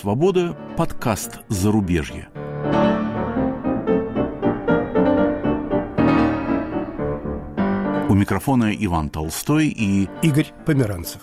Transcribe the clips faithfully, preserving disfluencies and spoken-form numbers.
свобода», подкаст «Зарубежье». У микрофона Иван Толстой и Игорь Померанцев.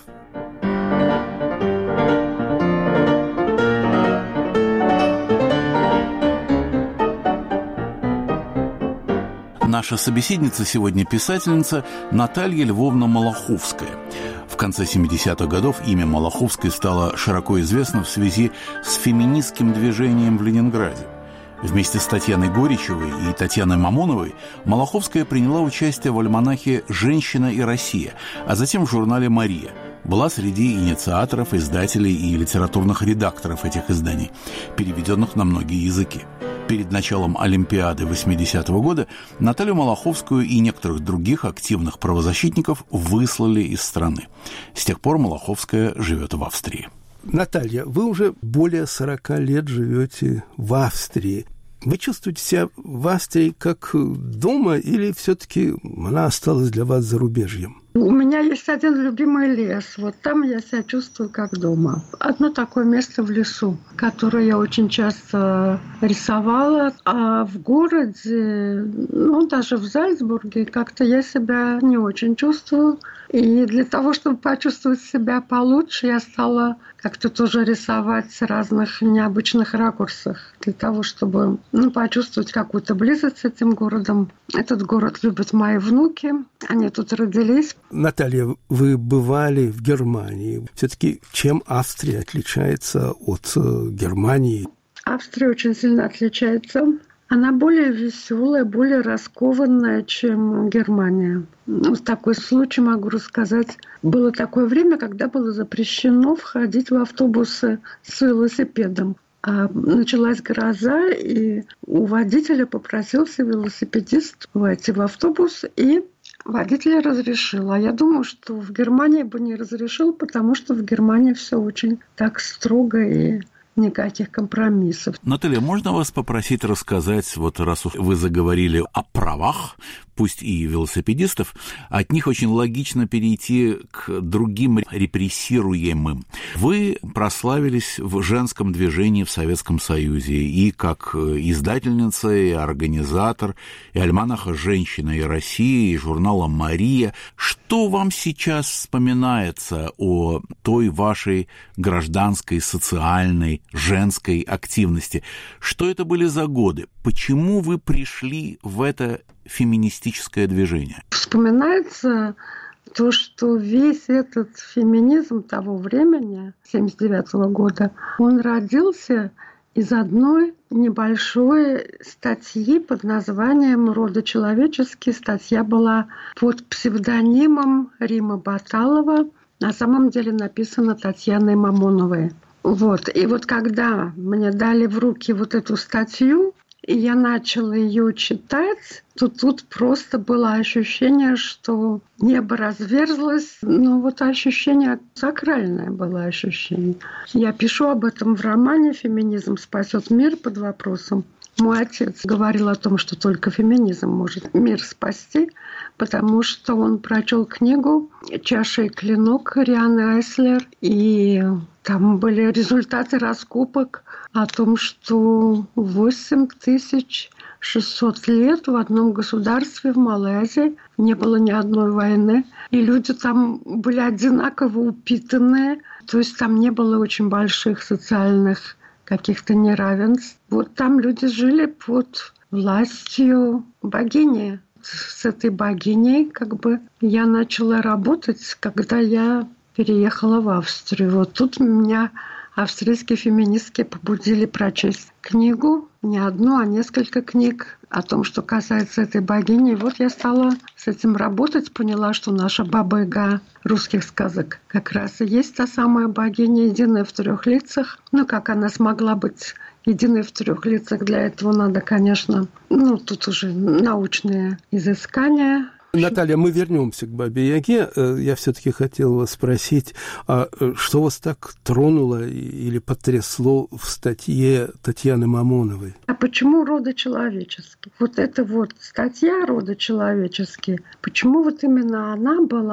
Наша собеседница сегодня писательница Наталья Львовна Малаховская. В конце семидесятых годов имя Малаховской стало широко известно в связи с феминистским движением в Ленинграде. Вместе с Татьяной Горичевой и Татьяной Мамоновой Малаховская приняла участие в альманахе «Женщина и Россия», а затем в журнале «Мария». Была среди инициаторов, издателей и литературных редакторов этих изданий, переведенных на многие языки. Перед началом Олимпиады восьмидесятого года Наталью Малаховскую и некоторых других активных правозащитников выслали из страны. С тех пор Малаховская живет в Австрии. Наталья, вы уже более сорока лет живете в Австрии. Вы чувствуете себя в Австрии как дома или все-таки она осталась для вас зарубежьем? У меня есть один любимый лес. Вот там я себя чувствую как дома. Одно такое место в лесу, которое я очень часто рисовала. А в городе, ну, даже в Зальцбурге, как-то я себя не очень чувствую. И для того, чтобы почувствовать себя получше, я стала как-то тоже рисовать в разных необычных ракурсах. Для того, чтобы ну, почувствовать какую-то близость с этим городом. Этот город любят мои внуки. Они тут родились. Наталья, вы бывали в Германии. Все-таки чем Австрия отличается от Германии? Австрия очень сильно отличается. Она более веселая, более раскованная, чем Германия. Вот такой случай могу рассказать. Было такое время, когда было запрещено входить в автобусы с велосипедом. А началась гроза, и у водителя попросился велосипедист войти в автобус, и водитель разрешил. А я думаю, что в Германии бы не разрешил, потому что в Германии все очень так строго и никаких компромиссов. Наталья, можно вас попросить рассказать, вот раз вы заговорили о правах, пусть и велосипедистов, от них очень логично перейти к другим репрессируемым. Вы прославились в женском движении в Советском Союзе и как издательница, и организатор, и альманаха «Женщина и Россия», и журнала «Мария». Что вам сейчас вспоминается о той вашей гражданской, социальной, женской активности? Что это были за годы? Почему вы пришли в это феминистическое движение? Вспоминается то, что весь этот феминизм того времени, семьдесят девятого года, он родился из одной небольшой статьи под названием «Роды человеческие». Статья была под псевдонимом Римы Баталова, на самом деле написана Татьяной Мамоновой. Вот. И вот когда мне дали в руки вот эту статью, и я начала ее читать, то тут просто было ощущение, что небо разверзлось. Ну, вот ощущение, сакральное было ощущение. Я пишу об этом в романе «Феминизм спасет мир» под вопросом. Мой отец говорил о том, что только феминизм может мир спасти, потому что он прочел книгу «Чаша и клинок» Рианы Айслер, и там были результаты раскопок о том, что восемь тысяч шестьсот лет в одном государстве, в Малайзии, не было ни одной войны, и люди там были одинаково упитанные, то есть там не было очень больших социальных каких-то неравенств. Вот там люди жили под властью богини. С этой богиней как бы я начала работать, когда я переехала в Австрию. Вот тут меня австрийские феминистки побудили прочесть книгу, не одну, а несколько книг о том, что касается этой богини. И вот я стала с этим работать, поняла, что наша Баба-Яга русских сказок как раз и есть та самая богиня, единая в трех лицах. Ну, как она смогла быть единой в трех лицах, для этого надо, конечно, ну, тут уже научные изыскания. Наталья, мы вернемся к Бабе-Яге. Я все-таки хотел вас спросить, а что вас так тронуло или потрясло в статье Татьяны Мамоновой? А почему роды человеческие? Вот эта вот статья «Роды человеческие», почему вот именно она была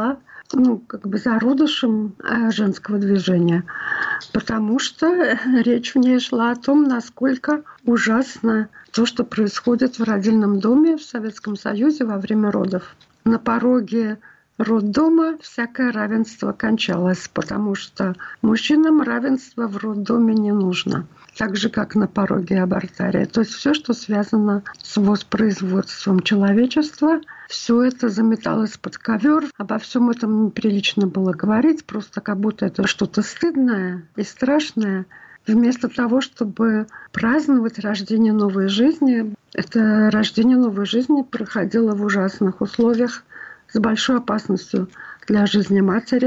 ну, как бы зародышем женского движения, потому что речь в ней шла о том, насколько ужасно то, что происходит в родильном доме в Советском Союзе во время родов. На пороге роддома всякое равенство кончалось, потому что мужчинам равенство в роддоме не нужно. Так же, как на пороге абортария. То есть все, что связано с воспроизводством человечества, все это заметалось под ковер. Обо всем этом неприлично было говорить, просто как будто это что-то стыдное и страшное. Вместо того, чтобы праздновать рождение новой жизни, это рождение новой жизни проходило в ужасных условиях с большой опасностью для жизни матери.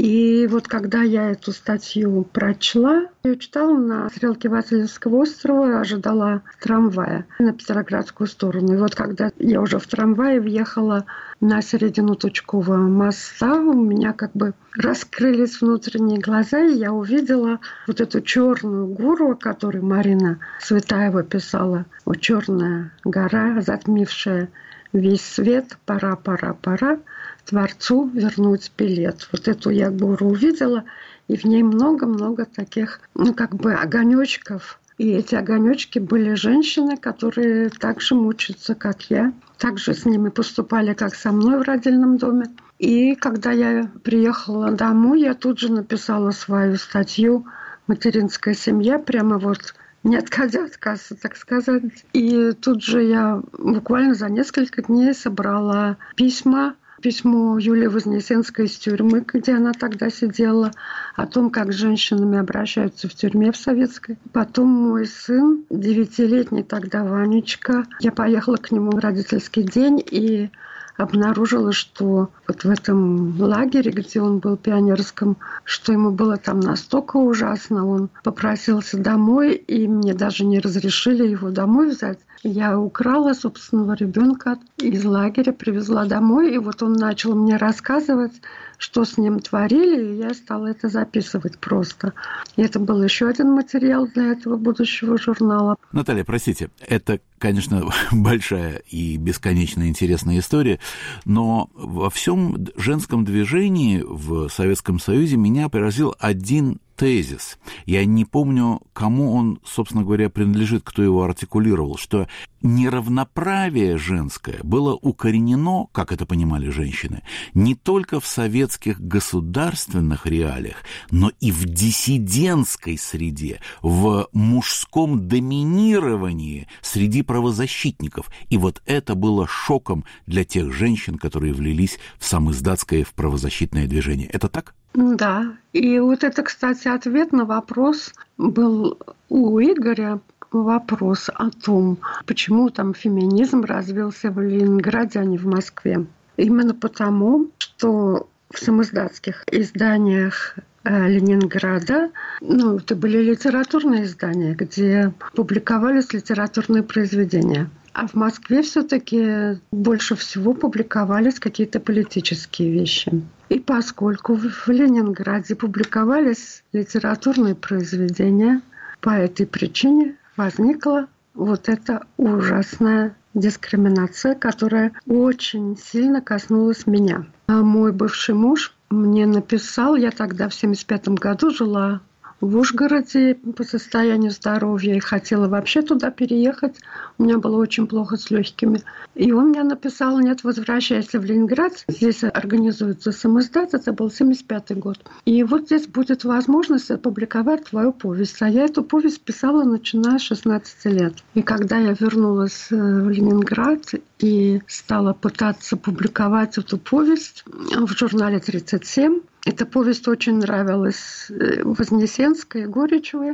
И вот когда я эту статью прочла, я читала на стрелке Васильевского острова, ожидала трамвая на Петроградскую сторону. И вот когда я уже в трамвае въехала на середину Тучкового моста, у меня как бы раскрылись внутренние глаза, и я увидела вот эту черную гору, о которой Марина Цветаева писала. Вот черная гора, затмившая весь свет, пора, пора, пора Творцу вернуть билет. Вот эту я гору увидела, и в ней много-много таких, ну, как бы огонечков. И эти огонечки были женщины, которые так же мучаются, как я. Так же с ними поступали, как со мной в родильном доме. И когда я приехала домой, я тут же написала свою статью «Материнская семья», прямо вот не отходя от кассы, так сказать. И тут же я буквально за несколько дней собрала письма, письмо Юлии Вознесенской из тюрьмы, где она тогда сидела, о том, как с женщинами обращаются в тюрьме в советской. Потом мой сын, девятилетний тогда Ванечка, я поехала к нему в родительский день и обнаружила, что вот в этом лагере, где он был пионерском, что ему было там настолько ужасно. Он попросился домой, и мне даже не разрешили его домой взять. Я украла собственного ребенка из лагеря, привезла домой, и вот он начал мне рассказывать, что с ним творили, и я стала это записывать просто. И это был еще один материал для этого будущего журнала. Наталья, простите, это, конечно, большая и бесконечно интересная история, но во всем женском движении в Советском Союзе меня поразил один тезис. Я не помню, кому он, собственно говоря, принадлежит, кто его артикулировал, что неравноправие женское было укоренено, как это понимали женщины, не только в советских государственных реалиях, но и в диссидентской среде, в мужском доминировании среди правозащитников. И вот это было шоком для тех женщин, которые влились в самиздатское, в правозащитное движение. Это так? Да. И вот это, кстати, ответ на вопрос был у Игоря. Вопрос о том, почему там феминизм развился в Ленинграде, а не в Москве. Именно потому, что в самиздатских изданиях Ленинграда, ну, это были литературные издания, где публиковались литературные произведения. А в Москве все-таки больше всего публиковались какие-то политические вещи. И поскольку в Ленинграде публиковались литературные произведения, по этой причине возникла вот эта ужасная дискриминация, которая очень сильно коснулась меня. А мой бывший муж мне написал, я тогда в семьдесят пятом году жила в Ужгороде по состоянию здоровья и хотела вообще туда переехать. У меня было очень плохо с легкими. И он мне написал: нет, возвращайся в Ленинград. Здесь организуется самиздат. Это был семьдесят пятый год. И вот здесь будет возможность опубликовать твою повесть. А я эту повесть писала, начиная с шестнадцати лет. И когда я вернулась в Ленинград и стала пытаться публиковать эту повесть в журнале «тридцать семь», эта повесть очень нравилась Вознесенской, Горячевой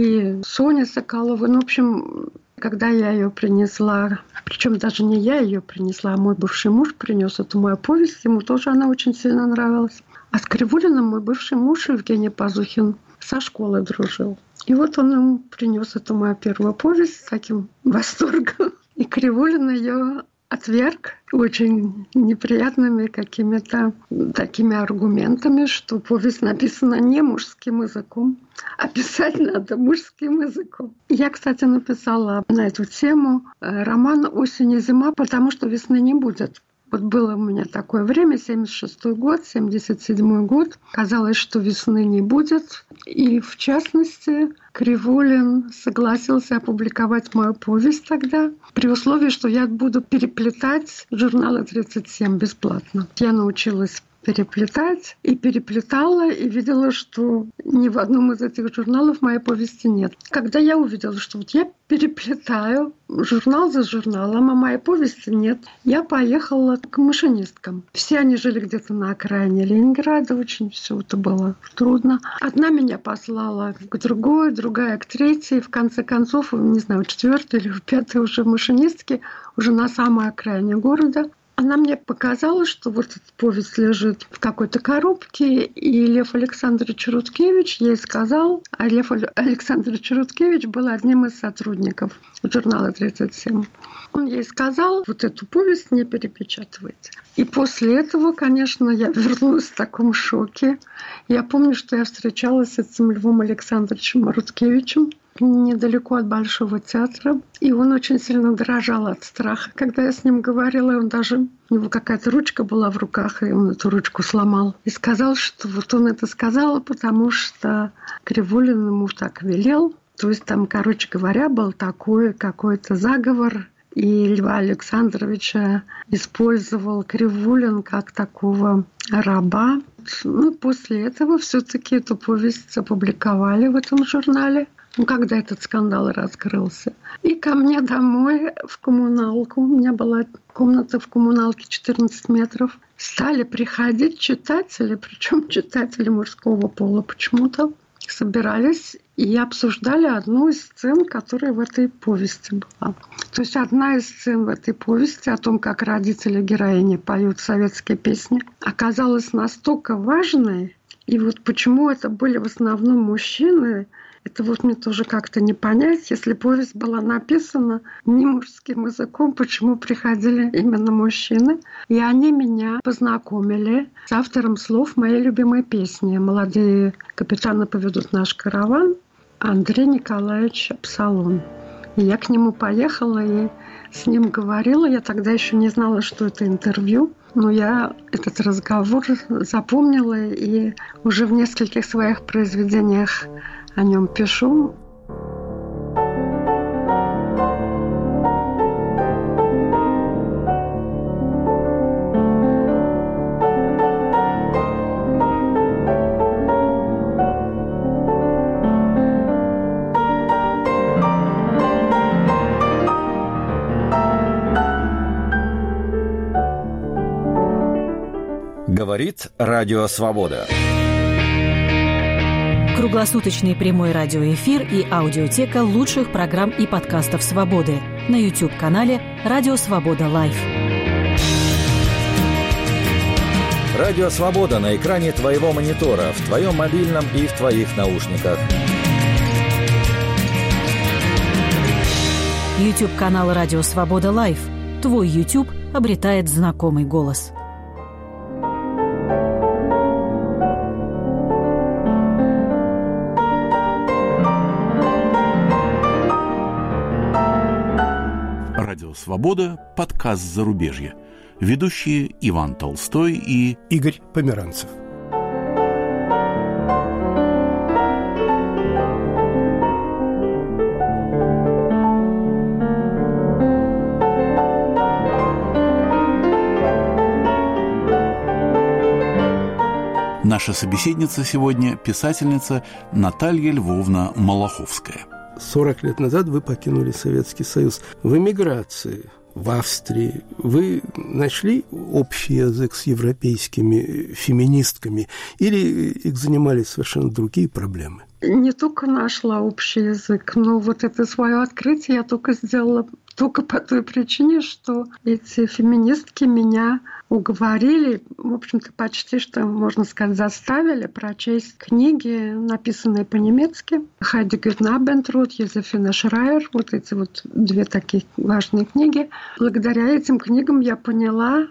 и Соне Соколовой. Ну, в общем, когда я ее принесла, причем даже не я ее принесла, а мой бывший муж принес эту мою повесть, ему тоже она очень сильно нравилась. А с Кривулиным мой бывший муж Евгений Пазухин со школы дружил. И вот он ему принес эту мою первую повесть с таким восторгом. И Кривулин ее отверг очень неприятными какими-то такими аргументами, что повесть написана не мужским языком, а писать надо мужским языком. Я, кстати, написала на эту тему роман «Осень и зима», потому что весны не будет. Вот было у меня такое время, семьдесят шестой год, семьдесят седьмой год. Казалось, что весны не будет. И, в частности, Кривулин согласился опубликовать мою повесть тогда, при условии, что я буду переплетать журналы тридцать семь бесплатно. Я научилась переплетать и переплетала, и видела, что ни в одном из этих журналов моей повести нет. Когда я увидела, что вот я переплетаю журнал за журналом, а моей повести нет, я поехала к машинисткам. Все они жили где-то на окраине Ленинграда, очень все это было трудно. Одна меня послала к другой, другая к третьей. В конце концов, не знаю, четвертой или пятой уже машинистки, уже на самой окраине города. Она мне показала, что вот эта повесть лежит в какой-то коробке, и Лев Александрович Рудкевич ей сказал, а Лев Александрович Рудкевич был одним из сотрудников журнала тридцать семь. Он ей сказал, вот эту повесть не перепечатывайте. И после этого, конечно, я вернулась в таком шоке. Я помню, что я встречалась с этим Львом Александровичем Рудкевичем недалеко от Большого театра. И он очень сильно дрожал от страха. Когда я с ним говорила, он даже... У него какая-то ручка была в руках, и он эту ручку сломал. И сказал, что вот он это сказал, потому что Кривулин ему так велел. То есть там, короче говоря, был такой какой-то заговор. И Льва Александровича использовал Кривулин как такого раба. Ну, после этого все-таки эту повесть опубликовали в этом журнале. Ну, когда этот скандал раскрылся. И ко мне домой в коммуналку, у меня была комната в коммуналке четырнадцать метров, стали приходить читатели, причем читатели мужского пола почему-то, собирались и обсуждали одну из сцен, которая в этой повести была. То есть одна из сцен в этой повести о том, как родители героини поют советские песни, оказалась настолько важной. И вот почему это были в основном мужчины, это вот мне тоже как-то не понять. Если повесть была написана не мужским языком, почему приходили именно мужчины? И они меня познакомили с автором слов моей любимой песни «Молодые капитаны поведут наш караван» Андрей Николаевич Абсолон. И я к нему поехала и с ним говорила. Я тогда еще не знала, что это интервью. Но я этот разговор запомнила и уже в нескольких своих произведениях о нем пишу. Говорит Радио Свобода. Круглосуточный прямой радиоэфир и аудиотека лучших программ и подкастов «Свободы» на YouTube-канале «Радио Свобода Лайв». Радио Свобода на экране твоего монитора, в твоем мобильном и в твоих наушниках. YouTube-канал «Радио Свобода Лайв». Твой YouTube обретает знакомый голос. Радио «Свобода», подкаст «Зарубежье». Ведущие Иван Толстой и Игорь Померанцев. Наша собеседница сегодня – писательница Наталья Львовна Малаховская. сорок лет назад вы покинули Советский Союз. В эмиграции, в Австрии, вы нашли общий язык с европейскими феминистками или их занимали совершенно другие проблемы? Не только нашла общий язык, но вот это свое открытие я только сделала только по той причине, что эти феминистки меня уговорили, в общем-то, почти что, можно сказать, заставили прочесть книги, написанные по-немецки. Хайдегер Набентрут, Йозефина Шрайер, вот эти вот две такие важные книги. Благодаря этим книгам я поняла,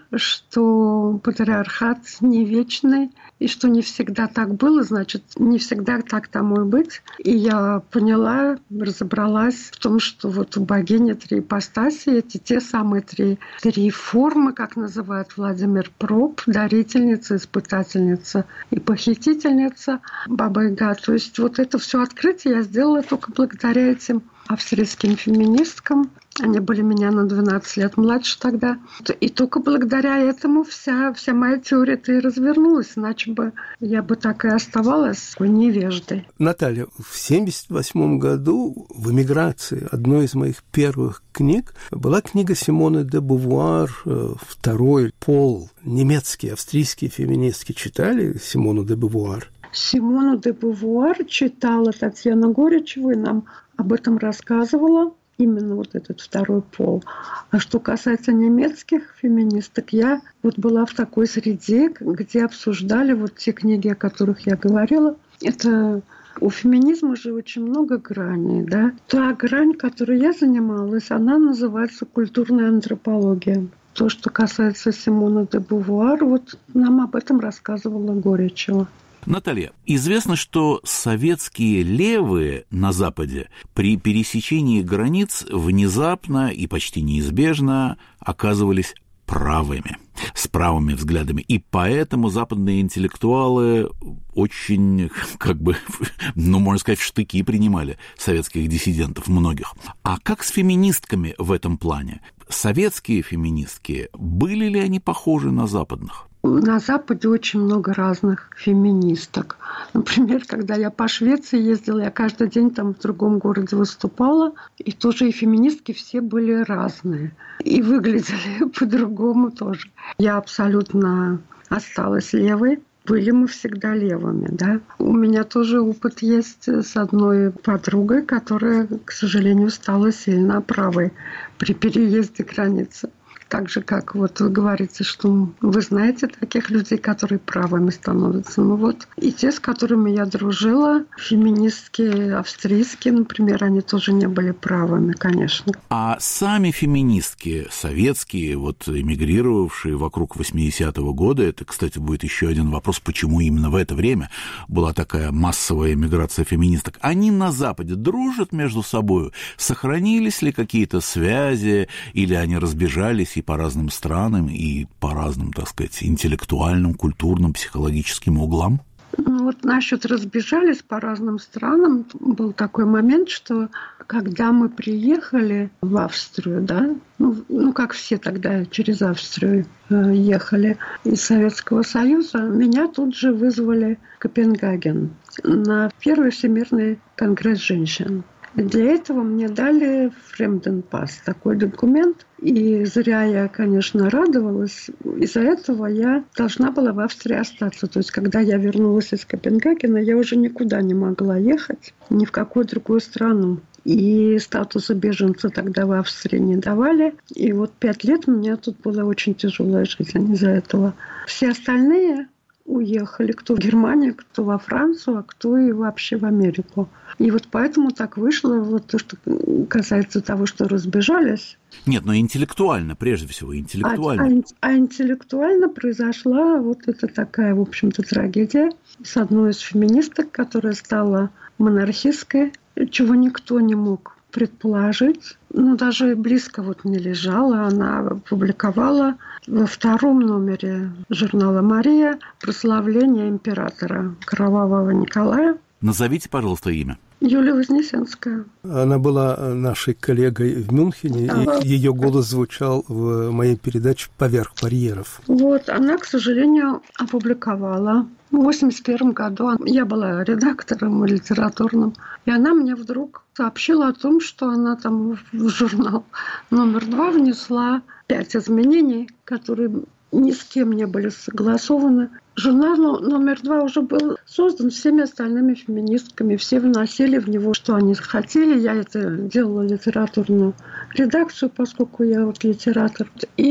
что патриархат не вечный, и что не всегда так было, значит, не всегда так тому и быть. И я поняла, разобралась в том, что вот у богини три ипостаси, эти те самые три, три формы, как называют Владимир Проб, дарительница, испытательница и похитительница, Баба Яга. То есть вот это все открытие я сделала только благодаря этим австрийским феминисткам. Они были меня на двенадцать лет младше тогда. И только благодаря этому вся, вся моя теория-то и развернулась. Иначе бы я бы так и оставалась такой невеждой. Наталья, в семьдесят восьмом году в эмиграции одной из моих первых книг была книга Симоны де Бувуар «Второй пол». Немецкие, австрийские феминистки читали Симону де Бувуар? Симону де Бувуар читала Татьяна Горячева и нам об этом рассказывала. Именно вот этот второй пол. А что касается немецких феминисток, я вот была в такой среде, где обсуждали вот те книги, о которых я говорила. Это у феминизма же очень много граней, да. Та грань, которой я занималась, она называется культурная антропология. То, что касается Симоны де Бувуар, вот нам об этом рассказывала Горячева. Наталья, известно, что советские левые на Западе при пересечении границ внезапно и почти неизбежно оказывались правыми, с правыми взглядами. И поэтому западные интеллектуалы очень, как бы, ну, можно сказать, в штыки принимали советских диссидентов, многих. А как с феминистками в этом плане? Советские феминистки, были ли они похожи на западных? На Западе очень много разных феминисток. Например, когда я по Швеции ездила, я каждый день там в другом городе выступала, и тоже и феминистки все были разные. И выглядели по-другому тоже. Я абсолютно осталась левой. Были мы всегда левыми, да. У меня тоже опыт есть с одной подругой, которая, к сожалению, стала сильно правой при переезде границы. Так же, как вот вы говорите, что вы знаете таких людей, которые правыми становятся. Ну вот, и те, с которыми я дружила, феминистки австрийские, например, они тоже не были правыми, конечно. А сами феминистки советские, вот эмигрировавшие вокруг восьмидесятого года, это, кстати, будет еще один вопрос, почему именно в это время была такая массовая эмиграция феминисток, они на Западе дружат между собой? Сохранились ли какие-то связи, или они разбежались и по разным странам, и по разным, так сказать, интеллектуальным, культурным, психологическим углам? Ну, вот насчет разбежались по разным странам, был такой момент, что когда мы приехали в Австрию, да, ну, ну как все тогда через Австрию э, ехали из Советского Союза, меня тут же вызвали в Копенгаген на первый Всемирный конгресс женщин. Для этого мне дали фремденпас, такой документ. И зря я, конечно, радовалась. Из-за этого я должна была в Австрии остаться. То есть, когда я вернулась из Копенгагена, я уже никуда не могла ехать, ни в какую другую страну. И статуса беженца тогда в Австрии не давали. И вот пять лет у меня тут была очень тяжелая жизнь из-за этого. Все остальные уехали, кто в Германию, кто во Францию, а кто и вообще в Америку. И вот поэтому так вышло, вот то, что касается того, что разбежались. Нет, но интеллектуально, прежде всего, интеллектуально. А, а, а интеллектуально произошла вот эта такая, в общем-то, трагедия с одной из феминисток, которая стала монархистской, чего никто не мог предположить. Ну, даже близко вот не лежала. Она опубликовала во втором номере журнала «Мария» прославление императора Кровавого Николая. Назовите, пожалуйста, имя. Юлия Вознесенская. Она была нашей коллегой в Мюнхене, ага. И ее голос звучал в моей передаче «Поверх барьеров». Вот, она, к сожалению, опубликовала. В восемьдесят первом году я была редактором литературным, и она мне вдруг сообщила о том, что она там в журнал номер два внесла пять изменений, которые ни с кем не были согласованы. Журнал номер два уже был создан всеми остальными феминистками. Все вносили в него, что они хотели. Я это делала литературную редакцию, поскольку я вот литератор. И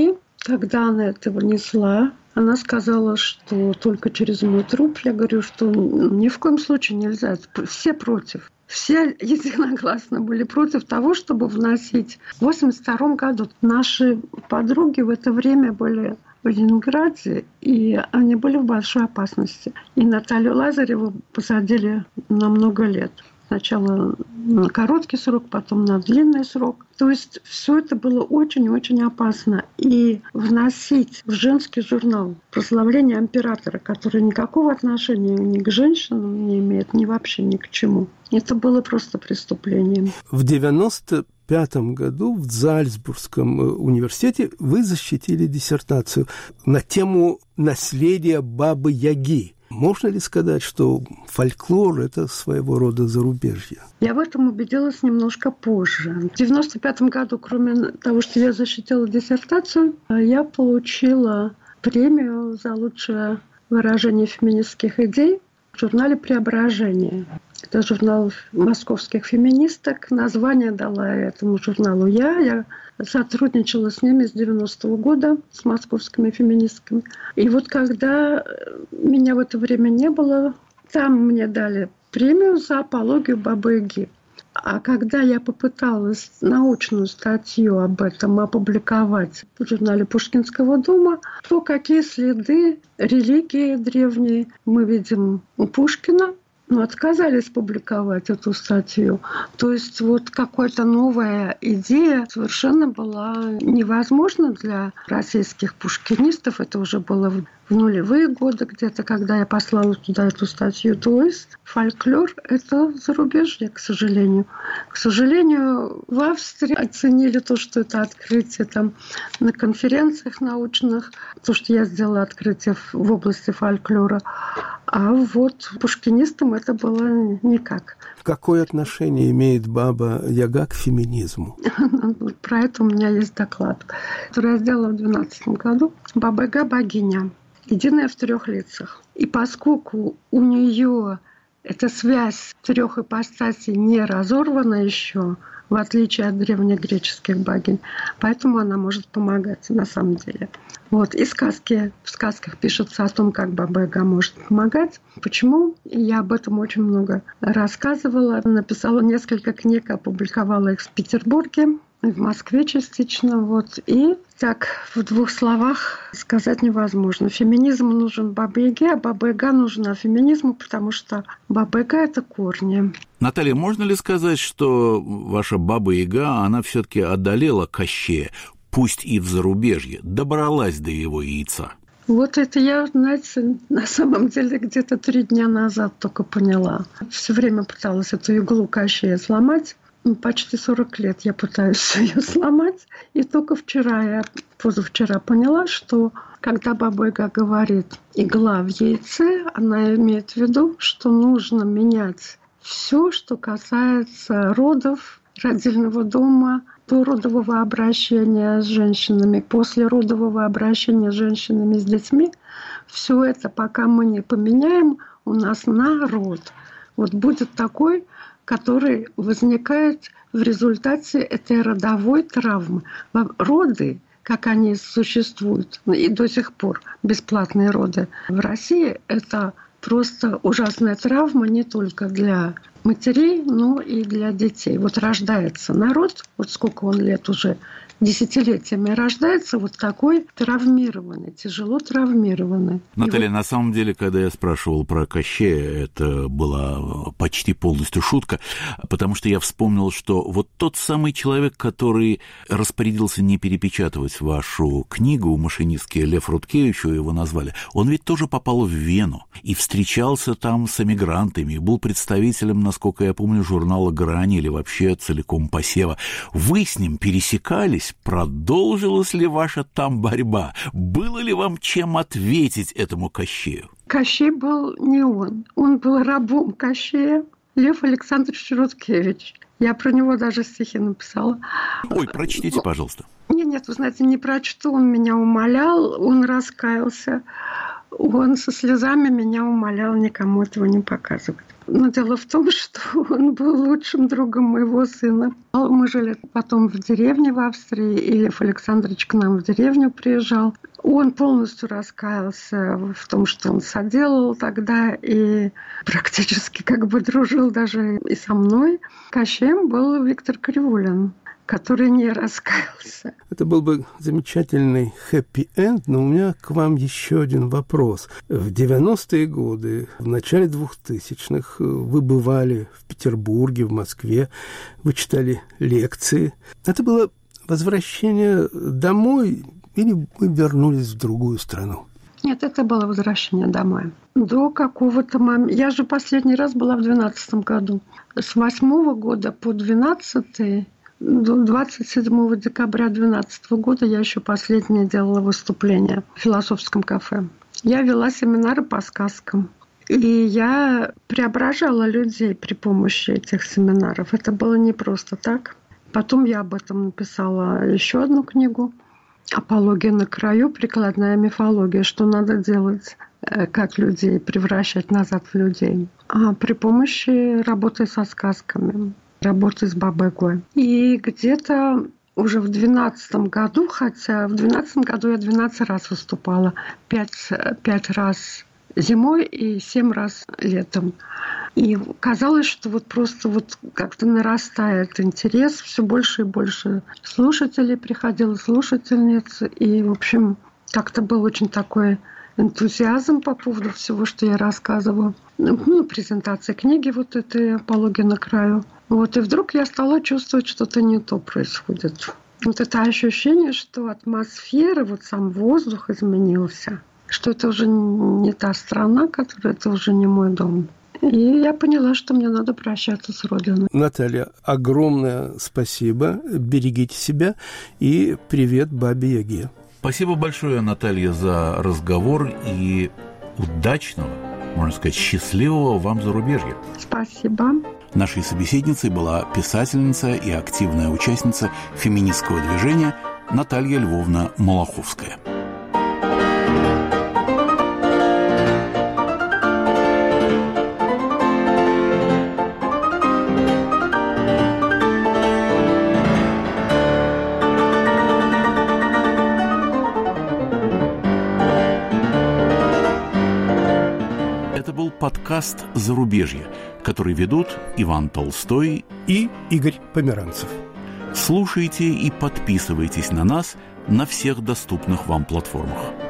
когда она этого несла, она сказала, что только через мой труп. Я говорю, что ни в коем случае нельзя. Все против. Все единогласно были против того, чтобы вносить. В восемьдесят втором году наши подруги в это время были в Ленинграде, и они были в большой опасности. И Наталью Лазареву посадили на много лет. Сначала на короткий срок, потом на длинный срок. То есть все это было очень-очень опасно. И вносить в женский журнал прославление императора, который никакого отношения ни к женщинам не имеет, ни вообще ни к чему, это было просто преступлением. В девяносто пятом году в Зальцбургском университете вы защитили диссертацию на тему наследия Бабы-Яги. Можно ли сказать, что фольклор – это своего рода зарубежье? Я в этом убедилась немножко позже. В девяносто пятом году, кроме того, что я защитила диссертацию, я получила премию за лучшее выражение феминистских идей в журнале «Преображение». Это журнал московских феминисток. Название дала этому журналу я. Я сотрудничала с ними с девяностого года, с московскими феминистками. И вот когда меня в это время не было, там мне дали премию за апологию Бабы-Яги. А когда я попыталась научную статью об этом опубликовать в журнале Пушкинского дома, то какие следы религии древней мы видим у Пушкина, но отказались публиковать эту статью. То есть вот какая-то новая идея совершенно была невозможна для российских пушкинистов. Это уже было в нулевые годы где-то, когда я послала туда эту статью. То есть фольклор – это зарубежье, к сожалению. К сожалению, в Австрии оценили то, что это открытие там на конференциях научных, то, что я сделала открытие в области фольклора. А вот пушкинистам это было никак. Какое отношение имеет Баба-Яга к феминизму? Про это у меня есть доклад, который я сделала в две тысячи двенадцатом году. Баба-Яга – богиня, единая в трех лицах. И поскольку у нее эта связь трех ипостасей не разорвана еще, в отличие от древнегреческих богинь, поэтому она может помогать на самом деле. Вот. И сказки, в сказках пишется о том, как Баба-Яга может помогать. Почему? Я об этом очень много рассказывала. Написала несколько книг, опубликовала их в Петербурге, в Москве частично. Вот. И так в двух словах сказать невозможно. Феминизм нужен Бабе-Яге, а Баба-Яга нужна феминизму, потому что Баба-Яга – это корни. Наталья, можно ли сказать, что ваша Баба-Яга, она все-таки одолела Кощея, пусть и в зарубежье, добралась до его яйца? Вот это я, знаете, на самом деле где-то три дня назад только поняла. Все время пыталась эту иглу Кощея сломать. Почти сорок лет я пытаюсь ее сломать. И только вчера, я позавчера поняла, что когда Баба-Яга говорит «игла в яйце», она имеет в виду, что нужно менять все, что касается родов, родильного дома, до родового обращения с женщинами, после родового обращения с женщинами, с детьми. Все это, пока мы не поменяем, у нас народ вот будет такой, который возникает в результате этой родовой травмы. Роды, как они существуют, и до сих пор бесплатные роды в России, это просто ужасная травма не только для матерей, но и для детей. Вот рождается народ, вот сколько он лет уже, десятилетиями рождается, вот такой травмированный, тяжело травмированный. Наталья, вот... на самом деле, когда я спрашивал про Кощея, это была почти полностью шутка, потому что я вспомнил, что вот тот самый человек, который распорядился не перепечатывать вашу книгу, машинистки Лев Рудкевич, его назвали, он ведь тоже попал в Вену и встречался там с эмигрантами, был представителем, насколько я помню, журнала «Грани» или вообще целиком «Посева». Вы с ним пересекались? Продолжилась ли ваша там борьба? Было ли вам чем ответить этому Кощею? Кощей был не он. Он был рабом Кощея, Лев Александрович Рудкевич. Я про него даже стихи написала. Ой, прочтите, пожалуйста. Нет, нет, вы знаете, не прочту. Он меня умолял, он раскаялся. Он со слезами меня умолял никому этого не показывать. Но дело в том, что он был лучшим другом моего сына. Мы жили потом в деревне в Австрии, и Лев Александрович к нам в деревню приезжал. Он полностью раскаялся в том, что он соделал тогда, и практически как бы дружил даже и со мной. Кащеем был Виктор Кривулин, который не раскаялся. Это был бы замечательный хэппи-энд, но у меня к вам еще один вопрос. В девяностые годы, в начале двухтысячных вы бывали в Петербурге, в Москве, вы читали лекции. Это было возвращение домой или вы вернулись в другую страну? Нет, это было возвращение домой. До какого-то момента... Я же последний раз была в двенадцатом году. С восьмого года по двенадцатый... До двадцать седьмого декабря две тысячи двенадцатого года я еще последнее делала выступление в философском кафе. Я вела семинары по сказкам. И я преображала людей при помощи этих семинаров. Это было не просто так. Потом я об этом написала еще одну книгу. «Апология на краю. Прикладная мифология. Что надо делать, как людей превращать назад в людей». А при помощи работы со сказками. Работы с Бабой-Гой. И где-то уже в двенадцатом году, хотя в двенадцатом году я двенадцать раз выступала, пять, пять раз зимой и семь раз летом. И казалось, что вот просто вот как-то нарастает интерес, все больше и больше слушателей приходило, слушательниц. И, в общем, как-то был очень такой энтузиазм по поводу всего, что я рассказываю. Ну, презентация книги вот этой «Апология на краю». Вот, и вдруг я стала чувствовать, что-то не то происходит. Вот это ощущение, что атмосфера, вот сам воздух изменился, что это уже не та страна, которая, это уже не мой дом. И я поняла, что мне надо прощаться с Родиной. Наталья, огромное спасибо, берегите себя и привет Бабе Яге. Спасибо большое, Наталья, за разговор и удачного, можно сказать, счастливого вам зарубежья. Спасибо. Нашей собеседницей была писательница и активная участница феминистского движения Наталья Львовна Малаховская. Подкаст «Зарубежье», который ведут Иван Толстой и Игорь Померанцев. Слушайте и подписывайтесь на нас на всех доступных вам платформах.